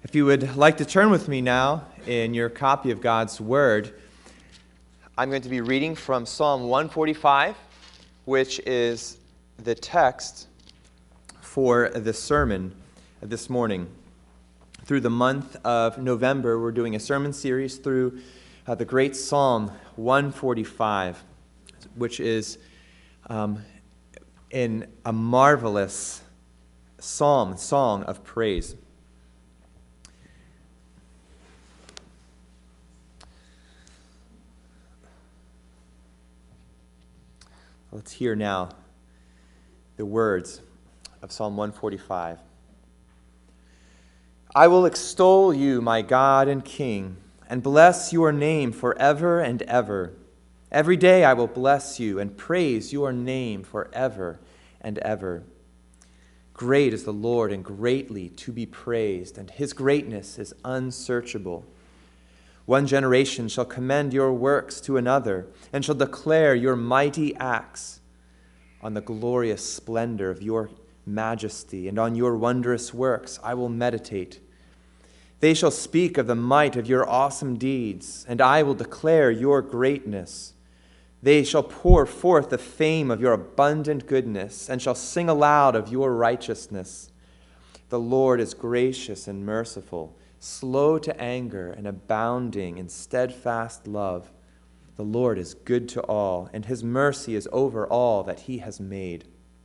If you would like to turn with me now in your copy of God's Word, I'm going to be reading from Psalm 145, which is the text for the sermon this morning. Through the month of November, we're doing a sermon series through the great Psalm 145, which is in a marvelous song of praise. Let's hear now the words of Psalm 145. I will extol you, my God and King, and bless your name forever and ever. Every day I will bless you and praise your name forever and ever. Great is the Lord and greatly to be praised, and his greatness is unsearchable. One generation shall commend your works to another, and shall declare your mighty acts. On the glorious splendor of your majesty and on your wondrous works I will meditate. They shall speak of the might of your awesome deeds, and I will declare your greatness. They shall pour forth the fame of your abundant goodness, and shall sing aloud of your righteousness. The Lord is gracious and merciful, slow to anger and abounding in steadfast love. The Lord is good to all, and his mercy is over all that he has made.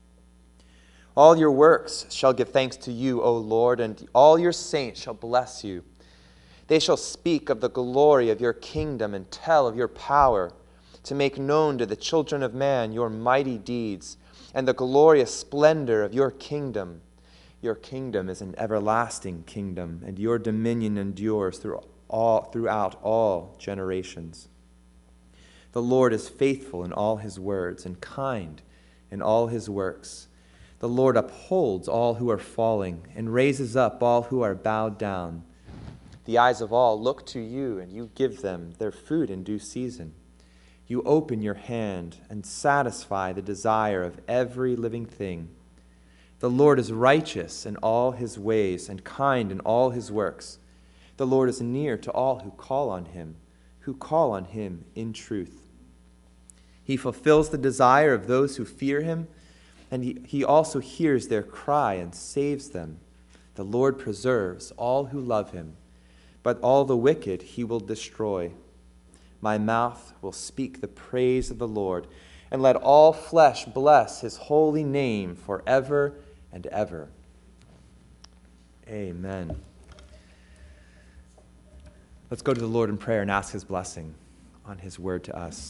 All your works shall give thanks to you, O Lord, and all your saints shall bless you. They shall speak of the glory of your kingdom and tell of your power, to make known to the children of man your mighty deeds and the glorious splendor of your kingdom. Your kingdom is an everlasting kingdom, and your dominion endures throughout all generations. The Lord is faithful in all his words and kind in all his works. The Lord upholds all who are falling and raises up all who are bowed down. The eyes of all look to you, and you give them their food in due season. You open your hand and satisfy the desire of every living thing. The Lord is righteous in all his ways and kind in all his works. The Lord is near to all who call on him in truth. He fulfills the desire of those who fear him, and he also hears their cry and saves them. The Lord preserves all who love him, but all the wicked he will destroy. My mouth will speak the praise of the Lord, and let all flesh bless his holy name forever and ever. Amen. Let's go to the Lord in prayer and ask his blessing on his word to us.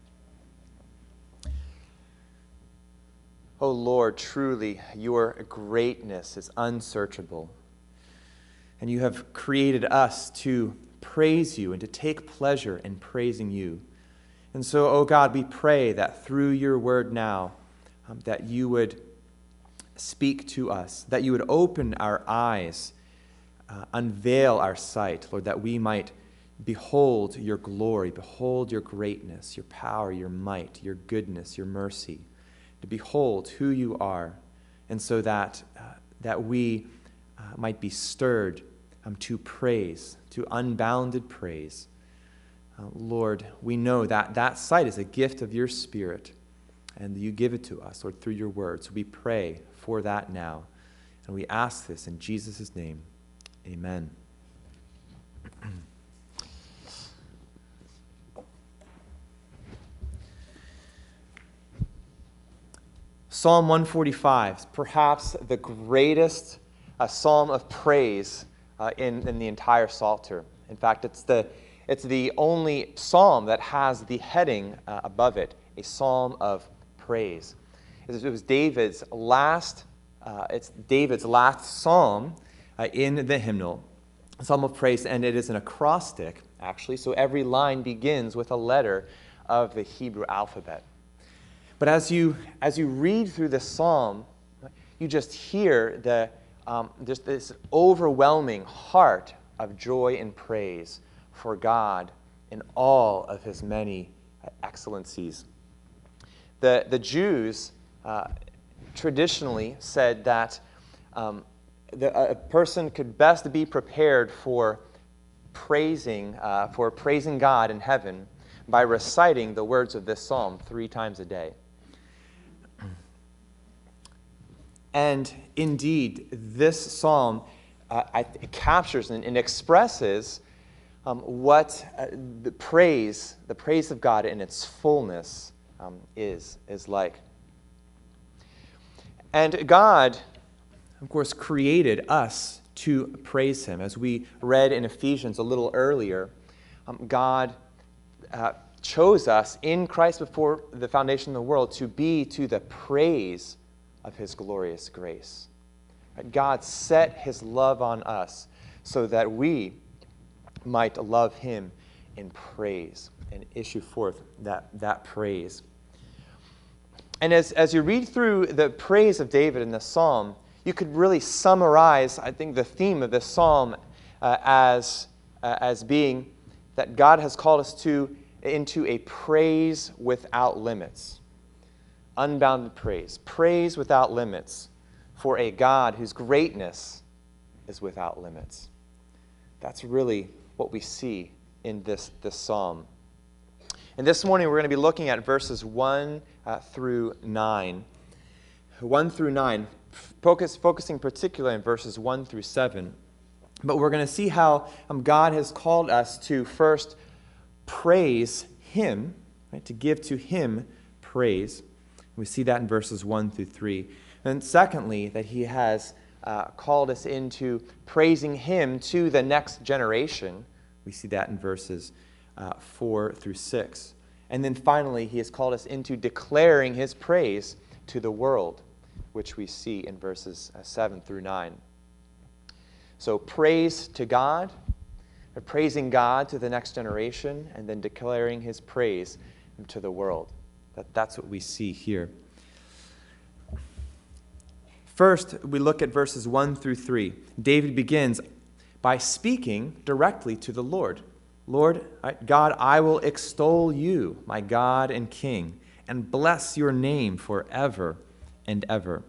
O Lord, truly your greatness is unsearchable, and you have created us to praise you and to take pleasure in praising you. And so, O God, we pray that through your word now, that you would speak to us, that you would open our eyes, unveil our sight, Lord, that we might behold your glory, behold your greatness, your power, your might, your goodness, your mercy, to behold who you are, and so that we might be stirred to praise, to unbounded praise. Lord, we know that that sight is a gift of your Spirit, and you give it to us, Lord, through your word. So we pray for that now, and we ask this in Jesus' name. Amen. Psalm 145 is perhaps the greatest psalm of praise in the entire Psalter. In fact, it's the only psalm that has the heading above it, a psalm of praise. It was David's last psalm in the hymnal, a psalm of praise, and it is an acrostic, actually, so every line begins with a letter of the Hebrew alphabet. But as you read through this psalm, you just hear just this overwhelming heart of joy and praise for God in all of his many excellencies. The Jews traditionally said that a person could best be prepared for praising God in heaven by reciting the words of this psalm 3 times a day. And indeed, this psalm it captures and expresses what the praise of God in its fullness is like. And God, of course, created us to praise Him. As we read in Ephesians a little earlier, God chose us in Christ before the foundation of the world to be to the praise of His glorious grace. God set His love on us so that we might love Him in praise and issue forth that praise. And as you read through the praise of David in the psalm, you could really summarize, I think, the theme of this psalm as being that God has called us into a praise without limits. Unbounded praise. Praise without limits for a God whose greatness is without limits. That's really what we see in this psalm. And this morning we're going to be looking at verses 1 through 9. 1 through 9, focusing particularly in verses 1 through 7. But we're going to see how God has called us to first praise Him, right, to give to Him praise. We see that in verses 1 through 3. And secondly, that He has called us into praising Him to the next generation. We see that in verses 4 through 6. And then finally, He has called us into declaring His praise to the world, which we see in verses 7 through 9. So praise to God, praising God to the next generation, and then declaring His praise to the world. That's what we see here. First, we look at verses 1 through 3. David begins by speaking directly to the Lord. Lord, God, I will extol you, my God and King, and bless your name forever and ever.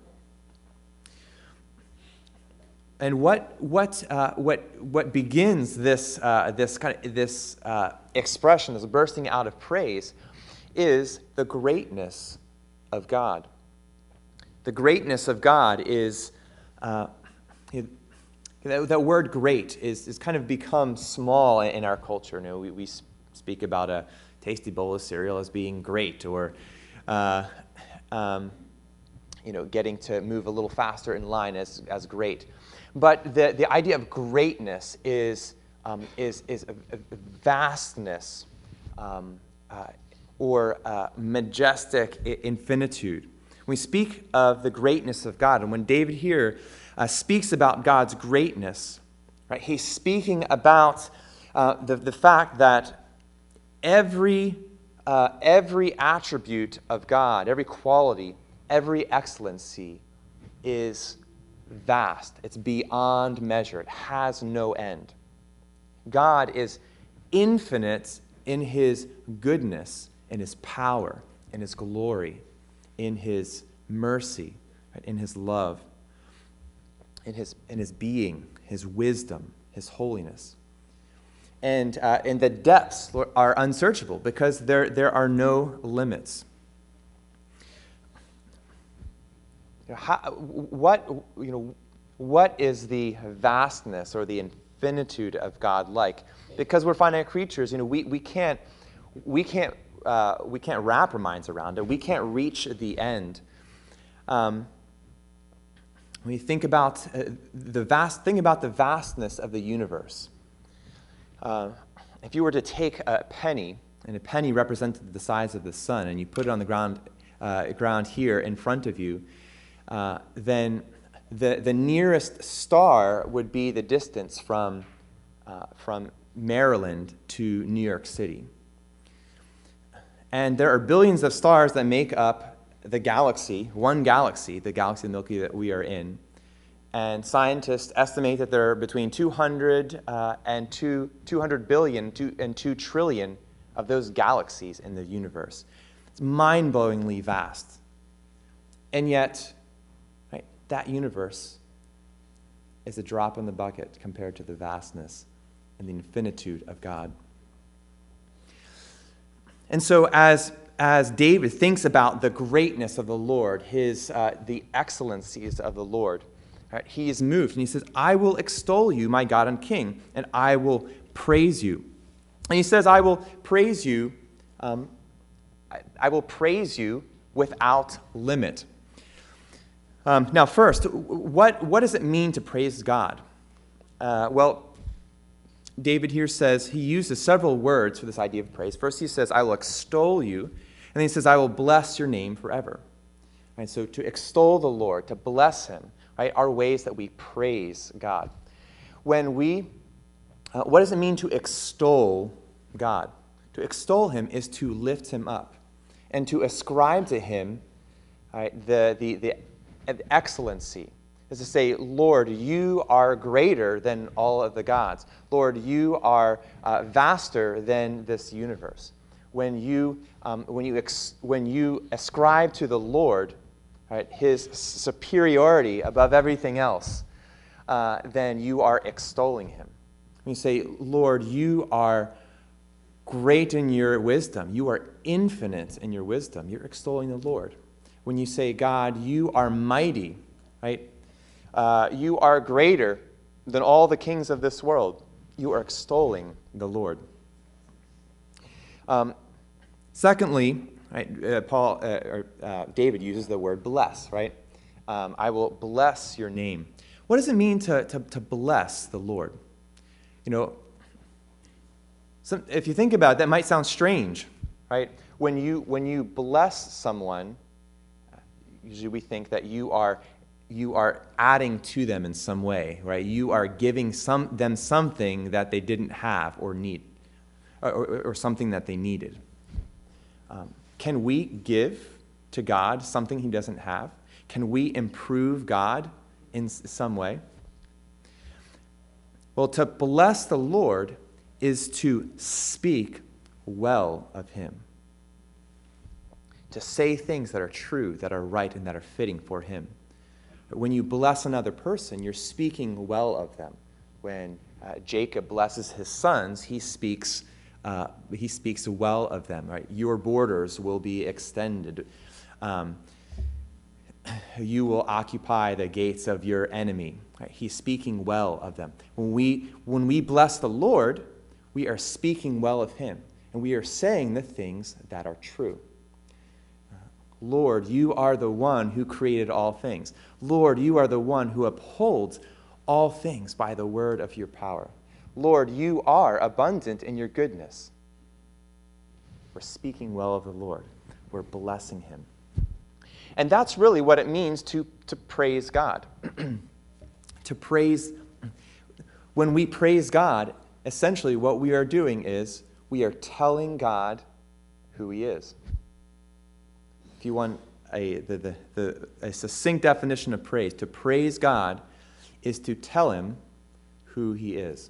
And what begins this expression, this bursting out of praise, is the greatness of God. The greatness of God is that word "great" is kind of become small in our culture. You know, we speak about a tasty bowl of cereal as being great, or getting to move a little faster in line as great. But the idea of greatness is a vastness or majestic infinitude. We speak of the greatness of God, and when David here speaks about God's greatness, right, he's speaking about the fact that every attribute of God, every quality, every excellency is vast. It's beyond measure. It has no end. God is infinite in His goodness, in His power, in His glory, in His mercy, right, in His love, in His being, His wisdom, His holiness. And the depths are unsearchable because there are no limits. What is the vastness or the infinitude of God like? Because we're finite creatures, we can't wrap our minds around it. We can't reach the end. When you think about the vastness of the universe, if you were to take a penny, and a penny represented the size of the sun, and you put it on the ground here in front of you, then the nearest star would be the distance from Maryland to New York City. And there are billions of stars that make up the galaxy, the galaxy of the Milky Way that we are in. And scientists estimate that there are between 200 and 200 billion and 2 trillion of those galaxies in the universe. It's mind-blowingly vast. And yet, right, that universe is a drop in the bucket compared to the vastness and the infinitude of God. And so as David thinks about the greatness of the Lord, the excellencies of the Lord, right, he is moved, and he says, I will extol you, my God and King, and I will praise you. And he says, I will praise you, without limit. Now, first, what does it mean to praise God? Well, David here says, he uses several words for this idea of praise. First, he says, I will extol you. And then he says, I will bless your name forever. Right, so to extol the Lord, to bless him, right, are ways that we praise God. What does it mean to extol God? To extol him is to lift him up and to ascribe to him, right, the excellency. Is to say, Lord, you are greater than all of the gods. Lord, you are vaster than this universe. When you ascribe to the Lord, right, his superiority above everything else, then you are extolling him. When you say, Lord, you are great in your wisdom, you are infinite in your wisdom, you're extolling the Lord. When you say, God, you are mighty, right? You are greater than all the kings of this world. You are extolling the Lord. Secondly, right, David uses the word bless, right? I will bless your name. What does it mean to bless the Lord? You know, if you think about it, that might sound strange, right? When you bless someone, usually we think that you are adding to them in some way, right? You are giving them something that they didn't have or need, or something that they needed. Can we give to God something he doesn't have? Can we improve God in some way? Well, to bless the Lord is to speak well of him. To say things that are true, that are right, and that are fitting for him. When you bless another person, you're speaking well of them. When Jacob blesses his sons, he speaks well of them. Right? Your borders will be extended. You will occupy the gates of your enemy. Right? He's speaking well of them. When we bless the Lord, we are speaking well of him, and we are saying the things that are true. Lord, you are the one who created all things. Lord, you are the one who upholds all things by the word of your power. Lord, you are abundant in your goodness. We're speaking well of the Lord. We're blessing him. And that's really what it means to praise God. When we praise God, essentially what we are doing is we are telling God who he is. If you want a succinct definition of praise, to praise God is to tell him who he is.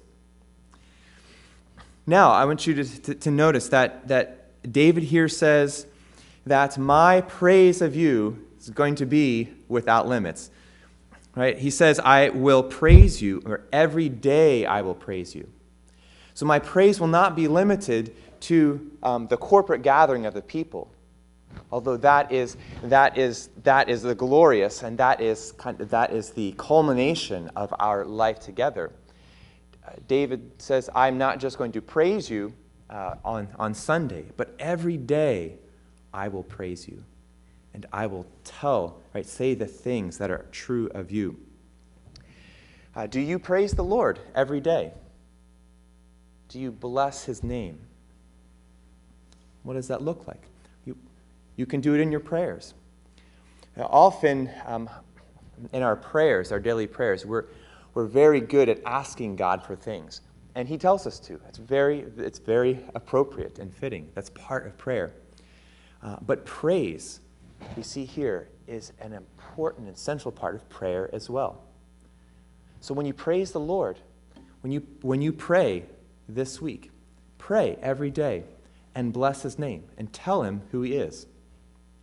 Now, I want you to notice that David here says that my praise of you is going to be without limits. Right? He says, I will praise you, or every day I will praise you. So my praise will not be limited to the corporate gathering of the people. Although that is the glorious, and that is the culmination of our life together. David says, I'm not just going to praise you on Sunday, but every day I will praise you. And I will say the things that are true of you. Do you praise the Lord every day? Do you bless his name? What does that look like? You can do it in your prayers. Now, often in our prayers, our daily prayers, we're very good at asking God for things. And he tells us to. It's very appropriate and fitting. That's part of prayer. But praise, we see here, is an important and central part of prayer as well. So when you praise the Lord, when you pray this week, pray every day and bless his name and tell him who he is.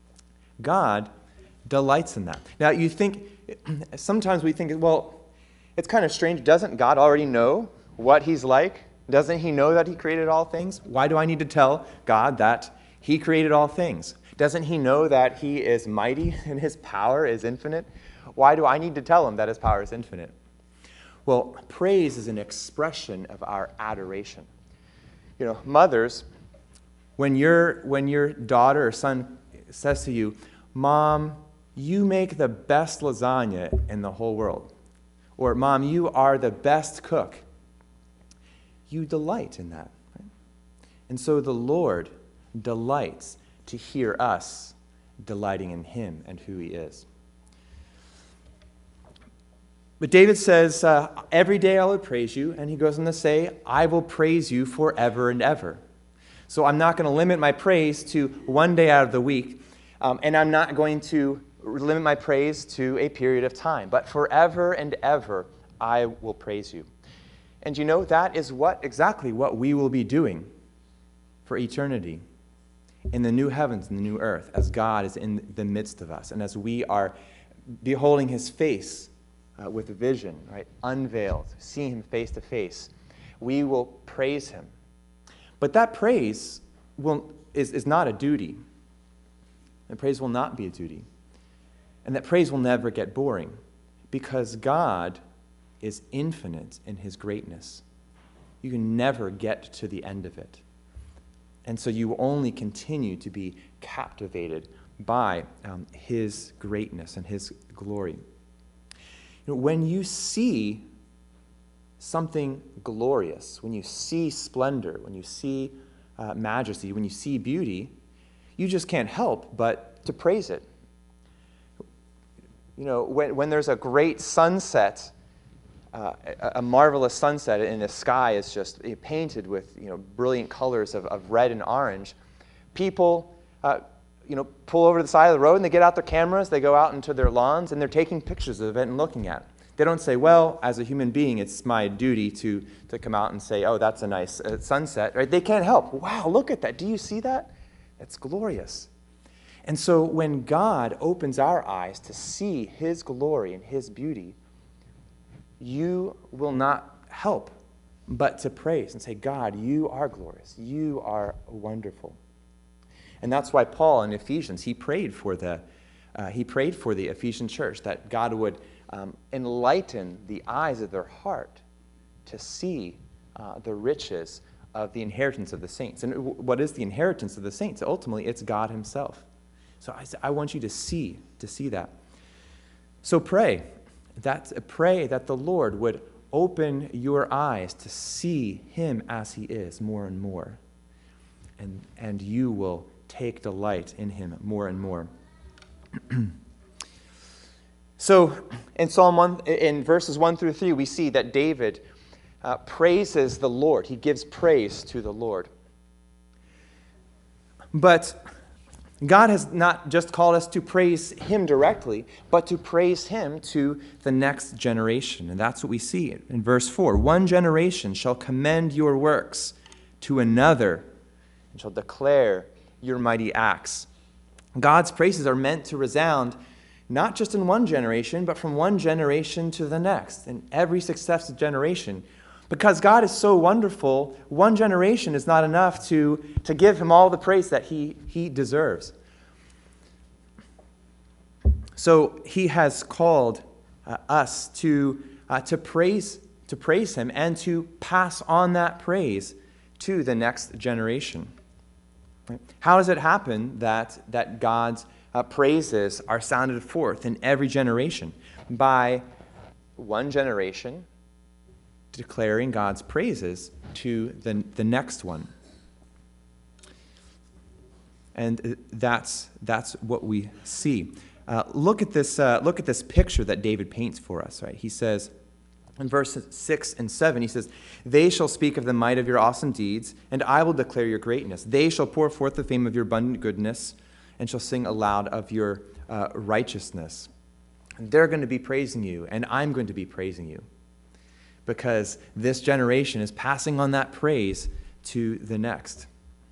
God delights in that. Now, sometimes we think, well, It's kind of strange. Doesn't God already know what he's like? Doesn't he know that he created all things? Why do I need to tell God that he created all things? Doesn't he know that he is mighty and his power is infinite? Why do I need to tell him that his power is infinite? Well, praise is an expression of our adoration. You know, mothers, when your daughter or son says to you, "Mom, you make the best lasagna in the whole world," or "Mom, you are the best cook," you delight in that. Right? And so the Lord delights to hear us delighting in him and who he is. But David says, every day I will praise you, and he goes on to say, I will praise you forever and ever. So I'm not going to limit my praise to one day out of the week, and I'm not going to limit my praise to a period of time, but forever and ever I will praise you. And you know, that is exactly what we will be doing for eternity in the new heavens and the new earth, as God is in the midst of us, and as we are beholding his face with vision, right, unveiled, seeing him face to face, we will praise him. But that praise is not a duty. And praise will not be a duty. And that praise will never get boring, because God is infinite in his greatness. You can never get to the end of it. And so you only continue to be captivated by his greatness and his glory. You know, when you see something glorious, when you see splendor, when you see majesty, when you see beauty, you just can't help but to praise it. You know, when there's a great sunset, a marvelous sunset, and the sky is just painted with brilliant colors of red and orange, people pull over to the side of the road and they get out their cameras, they go out into their lawns, and they're taking pictures of it and looking at it. They don't say, well, as a human being, it's my duty to come out and say, oh, that's a nice sunset. Right? They can't help. Wow, look at that. Do you see that? It's glorious. And so when God opens our eyes to see his glory and his beauty, you will not help but to praise and say, God, you are glorious. You are wonderful. And that's why Paul in Ephesians, he prayed for the Ephesian church, that God would enlighten the eyes of their heart to see the riches of the inheritance of the saints. And what is the inheritance of the saints? Ultimately, it's God himself. So I want you to see that. So pray that the Lord would open your eyes to see him as he is more and more. And you will take delight in him more and more. So in Psalm 1, in verses 1 through 3, we see that David praises the Lord. He gives praise to the Lord. But God has not just called us to praise him directly, but to praise him to the next generation. And that's what we see in verse 4. One generation shall commend your works to another and shall declare your mighty acts. God's praises are meant to resound not just in one generation, but from one generation to the next, in every successive generation. Because God is so wonderful, one generation is not enough to give him all the praise that he deserves. So he has called us to praise him and to pass on that praise to the next generation. How does it happen that God's praises are sounded forth in every generation? By one generation declaring God's praises to the next one. And that's what we see. Look at this picture that David paints for us. Right? He says in verses 6 and 7, he says, "They shall speak of the might of your awesome deeds, and I will declare your greatness. They shall pour forth the fame of your abundant goodness, and shall sing aloud of your righteousness." And they're going to be praising you, and I'm going to be praising you, because this generation is passing on that praise to the next.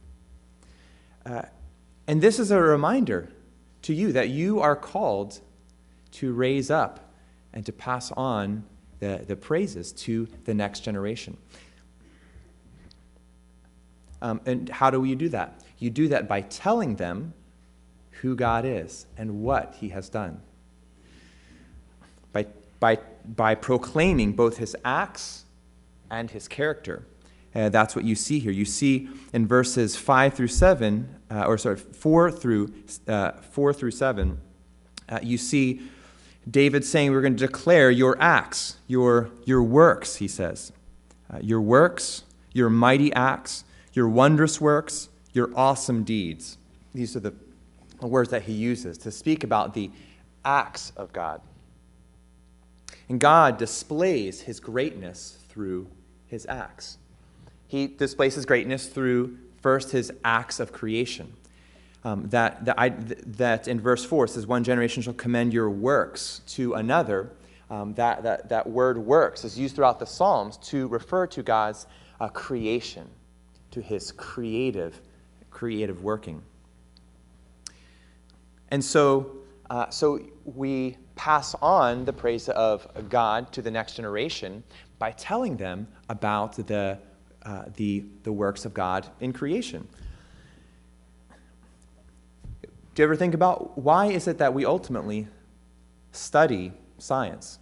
And this is a reminder to you that you are called to raise up and to pass on the praises to the next generation. And how do you do that? You do that by telling them who God is and what he has done. By proclaiming both his acts and his character. That's what you see here. You see in verses 4 through 7, you see David saying, we're going to declare your acts, your works, he says. Your works, your mighty acts, your wondrous works, your awesome deeds. These are the words that he uses to speak about the acts of God. And God displays his greatness through his acts. He displays his greatness through, first, his acts of creation. That in verse 4 says, one generation shall commend your works to another. That word works is used throughout the Psalms to refer to God's creation, to his creative working. And so we pass on the praise of God to the next generation by telling them about the works of God in creation. Do you ever think about why is it that we ultimately study science?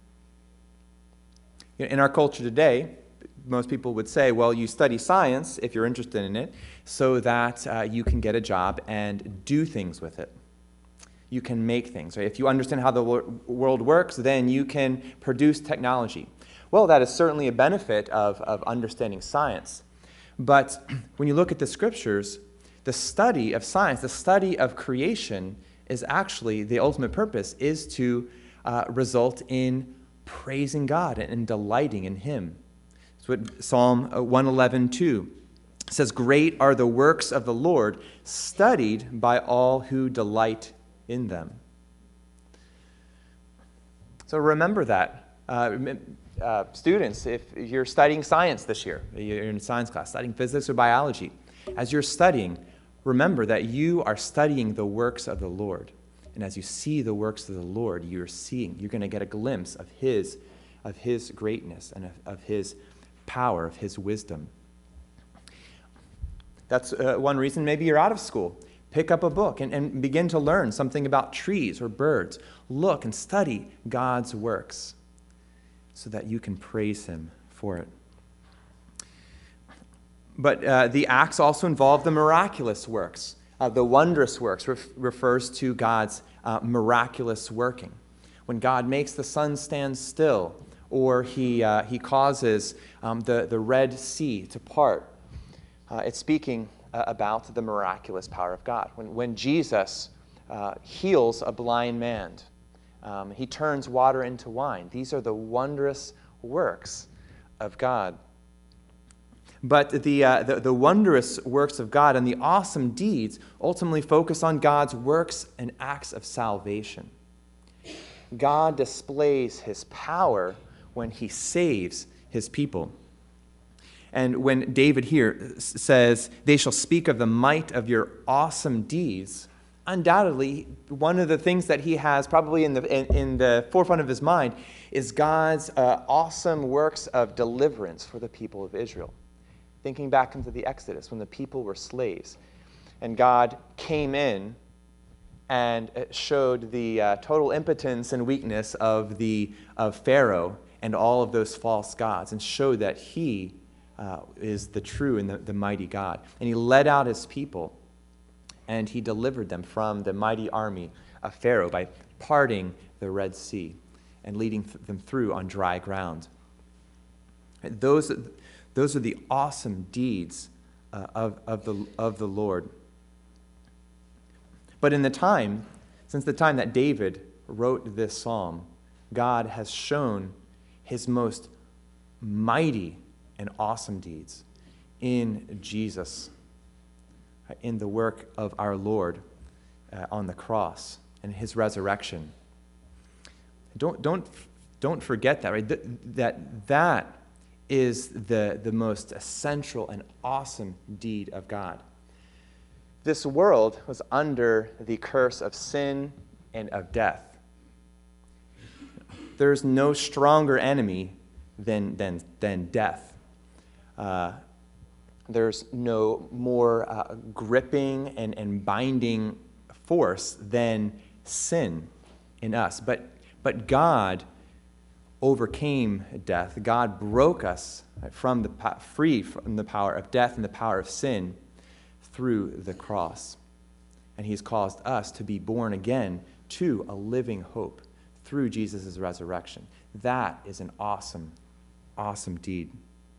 In our culture today, most people would say, well, you study science, if you're interested in it, so that you can get a job and do things with it. You can make things. Right? If you understand how the world works, then you can produce technology. Well, that is certainly a benefit of understanding science. But when you look at the scriptures, the study of science, the study of creation, is actually, the ultimate purpose is to result in praising God and delighting in him. That's what Psalm 111:2 says, great are the works of the Lord, studied by all who delight in them. So remember that. Students, if you're studying science this year, you're in a science class, studying physics or biology, as you're studying, remember that you are studying the works of the Lord. And as you see the works of the Lord, you're going to get a glimpse of his greatness and of his power, of his wisdom. That's one reason maybe you're out of school. Pick up a book and begin to learn something about trees or birds. Look and study God's works so that you can praise him for it. But the acts also involve the miraculous works. The wondrous works refers to God's miraculous working. When God makes the sun stand still, or he causes the Red Sea to part, it's speaking about the miraculous power of God. When Jesus heals a blind man, he turns water into wine. These are the wondrous works of God. But the wondrous works of God and the awesome deeds ultimately focus on God's works and acts of salvation. God displays his power when he saves his people. And when David here says, they shall speak of the might of your awesome deeds, undoubtedly, one of the things that he has probably in the forefront of his mind is God's awesome works of deliverance for the people of Israel. Thinking back into the Exodus when the people were slaves and God came in and showed the total impotence and weakness of Pharaoh and all of those false gods and showed that he is the true and the mighty God. And he led out his people and he delivered them from the mighty army of Pharaoh by parting the Red Sea and leading them through on dry ground. Those are the awesome deeds of the Lord. But since the time that David wrote this psalm, God has shown his most mighty and awesome deeds in Jesus, in the work of our Lord on the cross and his resurrection. Don't forget that, right? That is the most essential and awesome deed of God. This world was under the curse of sin and of death. there's no stronger enemy than death. There's no more gripping and binding force than sin in us. But God overcame death. God broke us free from the power of death and the power of sin through the cross. And he's caused us to be born again to a living hope through Jesus' resurrection. That is an awesome, awesome deed.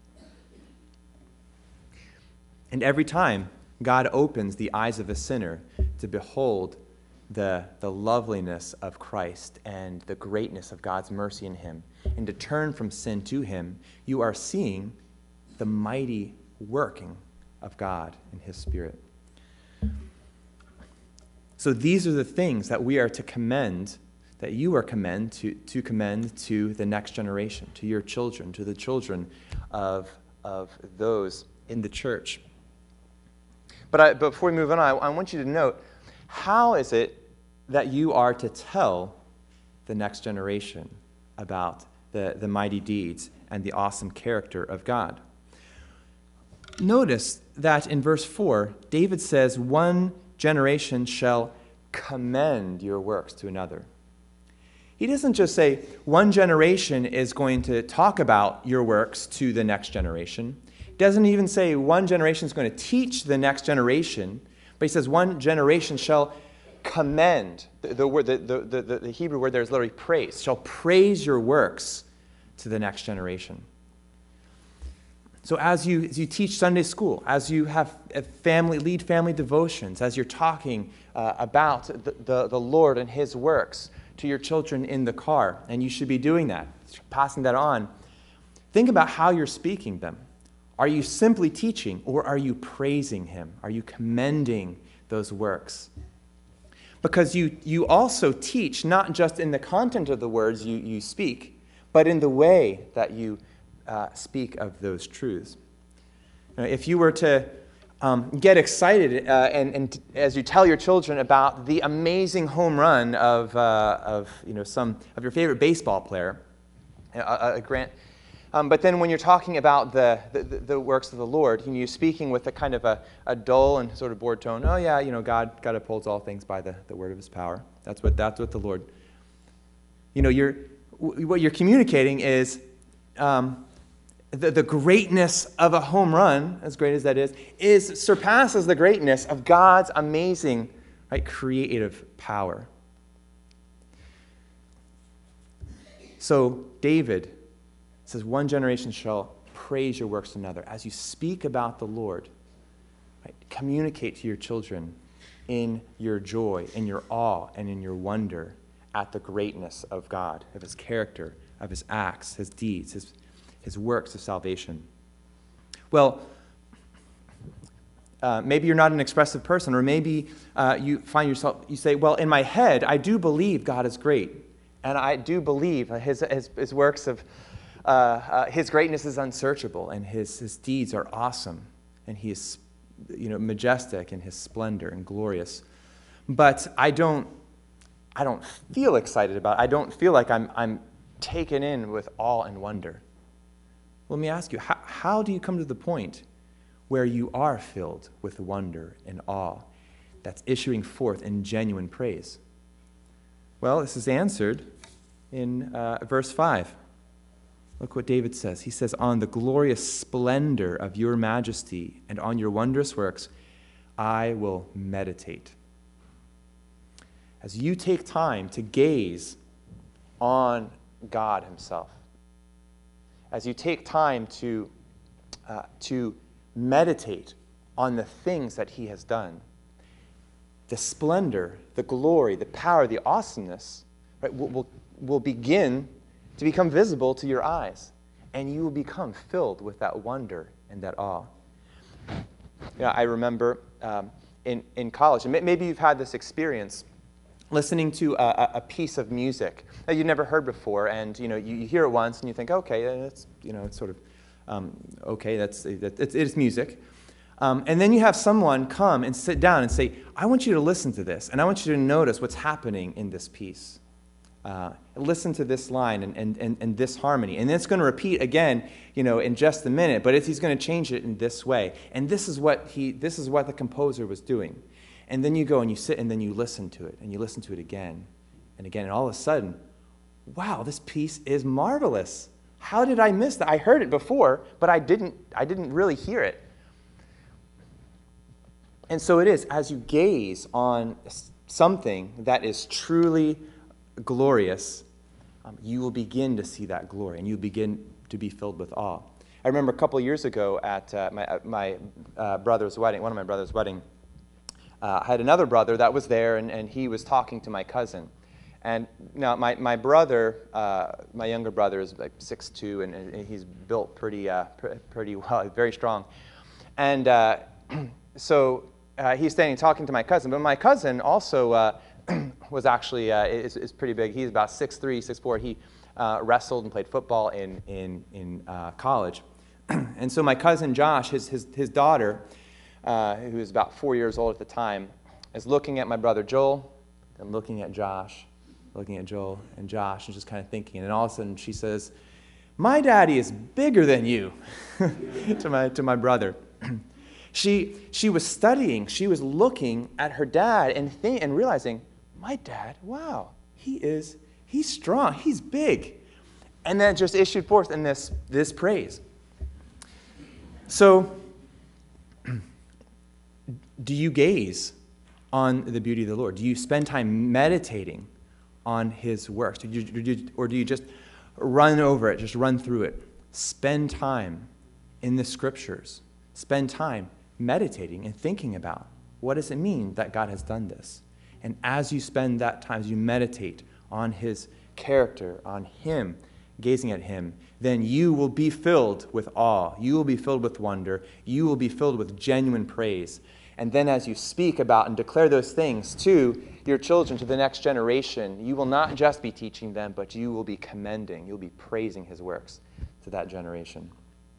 And every time God opens the eyes of a sinner to behold the loveliness of Christ and the greatness of God's mercy in him, and to turn from sin to him, you are seeing the mighty working of God in his Spirit. So these are the things that we are to commend, that you are to commend to the next generation, to your children, to the children of those in the church. But before we move on, I want you to note, how is it that you are to tell the next generation about the mighty deeds and the awesome character of God? Notice that in verse 4, David says, one generation shall commend your works to another. He doesn't just say, one generation is going to talk about your works to the next generation. He doesn't even say one generation is going to teach the next generation, but he says one generation shall commend. The Hebrew word there is literally praise. Shall praise your works to the next generation. So as you teach Sunday school, as you have lead family devotions, as you're talking about the Lord and his works to your children in the car, and you should be doing that, passing that on, think about how you're speaking them. Are you simply teaching, or are you praising him? Are you commending those works? Because you also teach not just in the content of the words you speak, but in the way that you speak of those truths. Now, if you were to get excited and as you tell your children about the amazing home run of some of your favorite baseball player, but then when you're talking about the works of the Lord, you're speaking with a kind of a dull and sort of bored tone. Oh yeah, God upholds all things by the word of his power. That's what the Lord. What you're communicating is the greatness of a home run, as great as that is surpasses the greatness of God's amazing, creative power. So David says, one generation shall praise your works to another. As you speak about the Lord, communicate to your children in your joy, in your awe, and in your wonder at the greatness of God, of his character, of his acts, his deeds, his works of salvation. Well, maybe you're not an expressive person, or maybe you say, well, in my head, I do believe God is great, and I do believe his works of, his greatness is unsearchable, and his deeds are awesome, and he is majestic in his splendor and glorious. But I don't feel excited about it. I don't feel like I'm taken in with awe and wonder. Let me ask you, how do you come to the point where you are filled with wonder and awe that's issuing forth in genuine praise? Well, this is answered in verse 5. Look what David says. He says, on the glorious splendor of your majesty and on your wondrous works, I will meditate. As you take time to gaze on God himself, as you take time to meditate on the things that he has done, the splendor, the glory, the power, the awesomeness will begin to become visible to your eyes, and you will become filled with that wonder and that awe. I remember in college, and maybe you've had this experience, listening to a piece of music that you've never heard before, and you hear it once and you think, okay, it's sort of okay, it's music, and then you have someone come and sit down and say, I want you to listen to this, and I want you to notice what's happening in this piece. Listen to this line and this harmony. And then it's going to repeat again, in just a minute, but he's going to change it in this way. And this is what the composer was doing. And then you go and you sit and then you listen to it, and you listen to it again and again. And all of a sudden, wow, this piece is marvelous. How did I miss that? I heard it before, but I didn't really hear it. And so it is, as you gaze on something that is truly glorious, you will begin to see that glory, and you begin to be filled with awe. I remember a couple of years ago at my brother's wedding, one of my brother's wedding, I had another brother that was there, and he was talking to my cousin. And now my brother, my younger brother, is like 6'2", and he's built pretty well, very strong. And so he's standing talking to my cousin. But my cousin also was actually is pretty big. He's about 6'3", 6'4". He wrestled and played football in college. And so my cousin Josh, his daughter, who was about 4 years old at the time, is looking at my brother Joel and looking at Josh, looking at Joel and Josh, and just kind of thinking. And all of a sudden she says, "My daddy is bigger than you," to my brother. She was studying. She was looking at her dad and realizing, my dad, wow, he's strong, he's big. And then just issued forth in this praise. So, do you gaze on the beauty of the Lord? Do you spend time meditating on His works? Or do you just run over it, just run through it? Spend time in the Scriptures. Spend time meditating and thinking about, what does it mean that God has done this? And as you spend that time, as you meditate on His character, on Him, gazing at Him, then you will be filled with awe. You will be filled with wonder. You will be filled with genuine praise. And then as you speak about and declare those things to your children, to the next generation, you will not just be teaching them, but you will be commending, you'll be praising His works to that generation.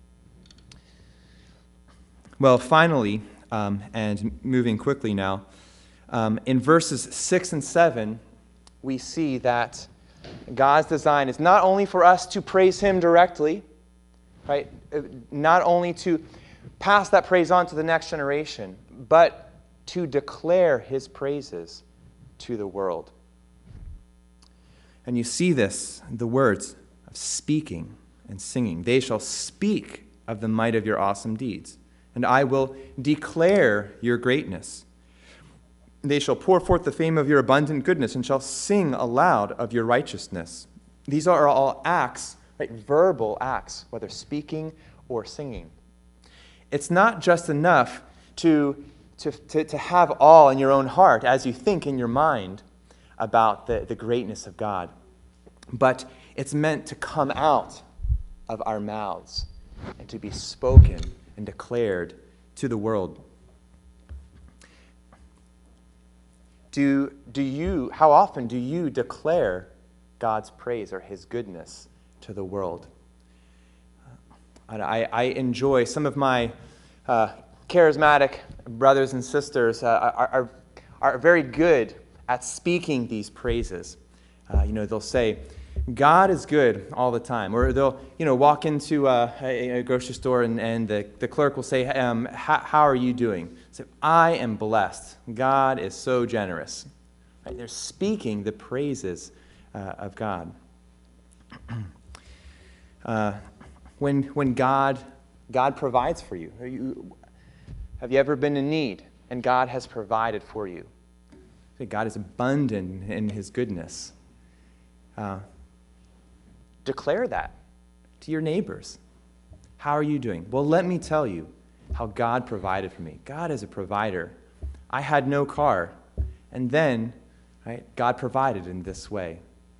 Well, finally, and moving quickly now, in verses 6 and 7, we see that God's design is not only for us to praise Him directly, right? Not only to pass that praise on to the next generation, but to declare His praises to the world. And you see this, the words of speaking and singing. They shall speak of the might of your awesome deeds, and I will declare your greatness. They shall pour forth the fame of your abundant goodness and shall sing aloud of your righteousness. These are all acts, right? Verbal acts, whether speaking or singing. It's not just enough to have awe in your own heart as you think in your mind about the greatness of God, but it's meant to come out of our mouths and to be spoken and declared to the world. How often do you declare God's praise or His goodness to the world? I enjoy some of my charismatic brothers and sisters are very good at speaking these praises. They'll say, "God is good all the time," or they'll walk into a grocery store and the clerk will say, "How are you doing?" Say, "I am blessed. God is so generous." Right? They're speaking the praises of God. When God provides for you, have you ever been in need and God has provided for you? God is abundant in His goodness. Declare that to your neighbors. How are you doing? Well, let me tell you how God provided for me. God is a provider. I had no car, and then, right, God provided in this way.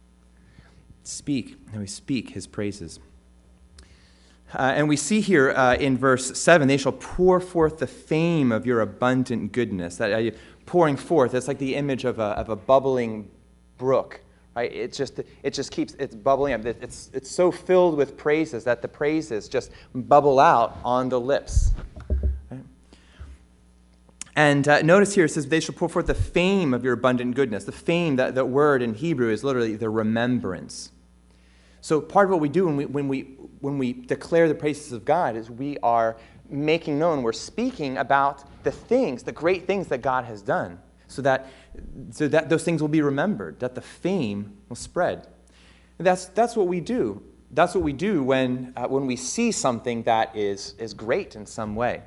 And we speak His praises. And we see here in verse 7, they shall pour forth the fame of your abundant goodness. That pouring forth, it's like the image of a bubbling brook. Right? It just keeps, it's bubbling up. It's so filled with praises that the praises just bubble out on the lips. Right? And notice here it says, they shall pour forth the fame of your abundant goodness. The fame, that word in Hebrew is literally the remembrance. So part of what we do when we declare the praises of God is we are making known, we're speaking about the things, the great things that God has done, so that those things will be remembered, that the fame will spread. And that's what we do. That's what we do when we see something that is great in some way.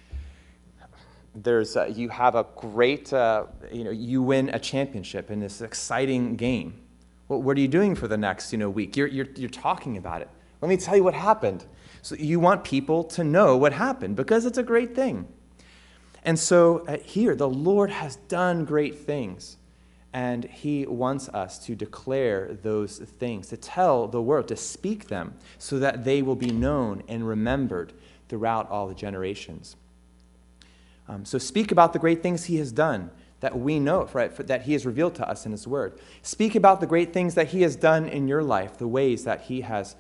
You have a great, you win a championship in this exciting game. Well, what are you doing for the next, week? You're talking about it. Let me tell you what happened. So you want people to know what happened because it's a great thing. And so here, the Lord has done great things, and he wants us to declare those things, to tell the world, to speak them, so that they will be known and remembered throughout all the generations. So speak about the great things he has done that we know, right, that he has revealed to us in his word. Speak about the great things that he has done in your life, the ways that he has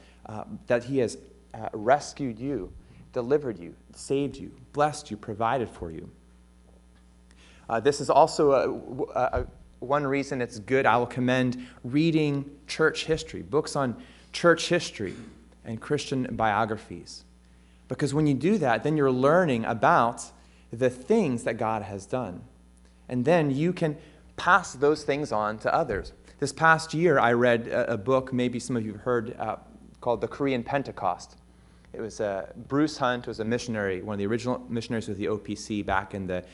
rescued you, delivered you, saved you, blessed you, provided for you. This is also one reason it's good. I will commend reading church history, books on church history and Christian biographies. Because when you do that, then you're learning about the things that God has done. And then you can pass those things on to others. This past year, I read a book, maybe some of you have heard, called The Korean Pentecost. It was Bruce Hunt was a missionary, one of the original missionaries with the OPC back in the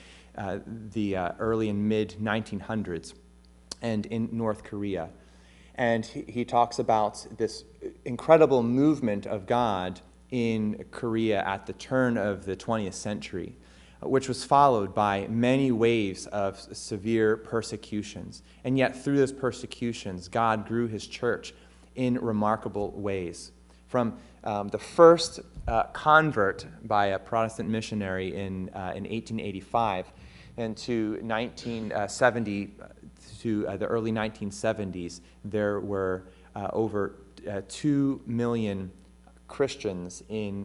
early and mid-1900s and in North Korea. And he talks about this incredible movement of God in Korea at the turn of the 20th century, which was followed by many waves of severe persecutions. And yet through those persecutions, God grew his church in remarkable ways. From the first convert by a Protestant missionary in 1885 and to 1970, to the early 1970s, there were over 2 million Christians in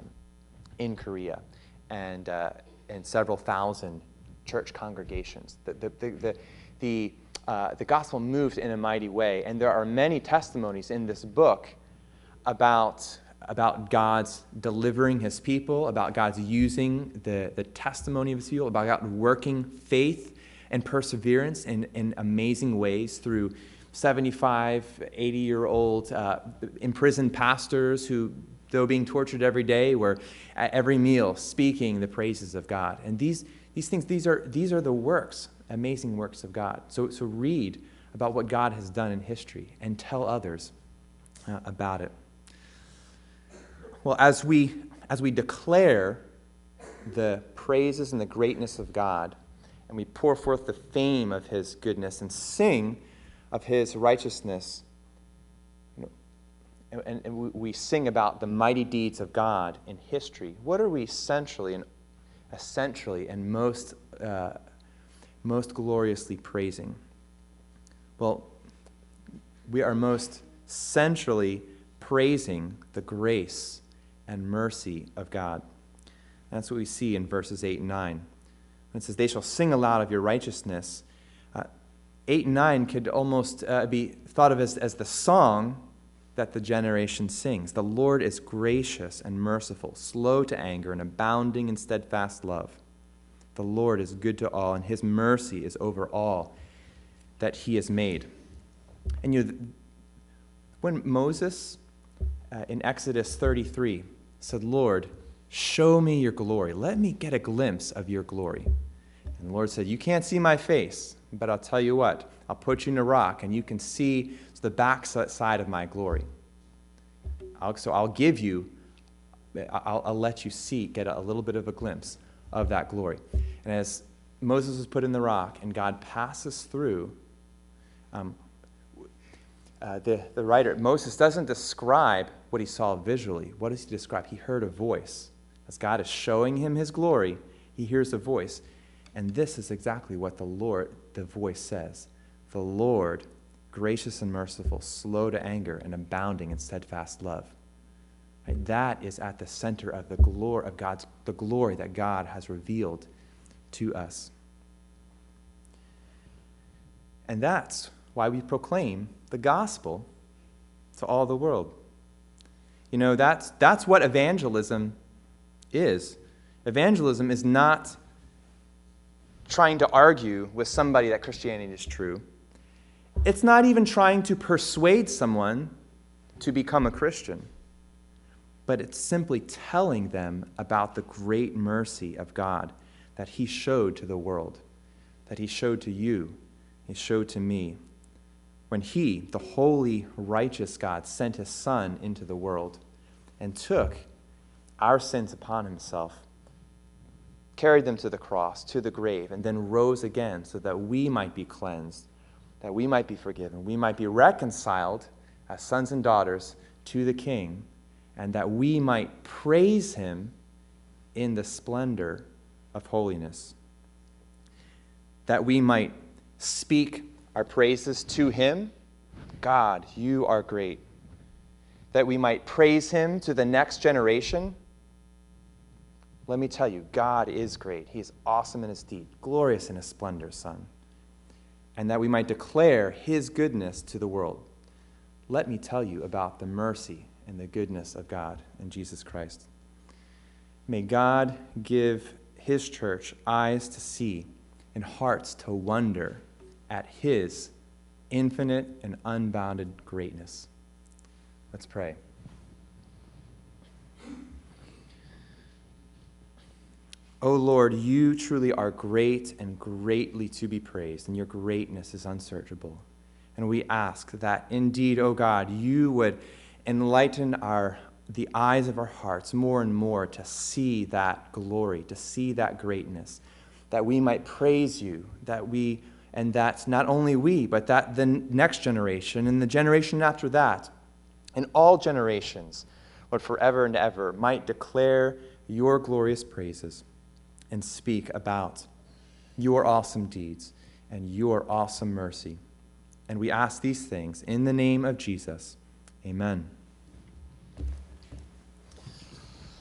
Korea, and several thousand church congregations. The gospel moved in a mighty way, and there are many testimonies in this book about God's delivering his people, about God's using the testimony of his people, about God working faith and perseverance in amazing ways through 75, 80-year-old imprisoned pastors who, though being tortured every day, were at every meal speaking the praises of God. And these things, these are the works, amazing works of God. So read about what God has done in history and tell others about it. Well, as we declare the praises and the greatness of God, and we pour forth the fame of his goodness and sing of his righteousness, and we sing about the mighty deeds of God in history, what are we essentially and most gloriously praising? Well, we are most centrally praising the grace and mercy of God. That's what we see in verses 8 and 9. When it says, they shall sing aloud of your righteousness, 8 and 9 could almost be thought of as the song that the generation sings. The Lord is gracious and merciful, slow to anger, and abounding in steadfast love. The Lord is good to all, and his mercy is over all that he has made. And when Moses, in Exodus 33, said, Lord, show me your glory. Let me get a glimpse of your glory. And the Lord said, you can't see my face, but I'll tell you what, I'll put you in a rock, and you can see the back side of my glory. I'll give you, I'll let you get a little bit of a glimpse of that glory. And as Moses was put in the rock and God passes through, the writer, Moses doesn't describe what he saw visually. What does he describe? He heard a voice. As God is showing him his glory, he hears a voice. And this is exactly what the voice says. The Lord, gracious and merciful, slow to anger, and abounding in steadfast love. Right? That is at the center of the glory that God has revealed to us. And that's why we proclaim the gospel to all the world. You know, that's what evangelism is. Evangelism is not trying to argue with somebody that Christianity is true. It's not even trying to persuade someone to become a Christian. But it's simply telling them about the great mercy of God that he showed to the world, that he showed to you, he showed to me, when he, the holy, righteous God, sent his Son into the world and took our sins upon himself, carried them to the cross, to the grave, and then rose again so that we might be cleansed, that we might be forgiven, we might be reconciled as sons and daughters to the King, and that we might praise him in the splendor of holiness, that we might speak our praises to him. God, you are great. That we might praise him to the next generation. Let me tell you, God is great. He is awesome in his deed, glorious in his splendor, Son. And that we might declare his goodness to the world. Let me tell you about the mercy and the goodness of God in Jesus Christ. May God give his church eyes to see and hearts to wonder at his infinite and unbounded greatness. Let's pray. O Lord, you truly are great and greatly to be praised, and your greatness is unsearchable. And we ask that indeed, O God, you would enlighten the eyes of our hearts more and more to see that glory, to see that greatness, that we might praise you, and that not only we, but that the next generation and the generation after that, and all generations, Lord, forever and ever, might declare your glorious praises and speak about your awesome deeds and your awesome mercy. And we ask these things in the name of Jesus. Amen.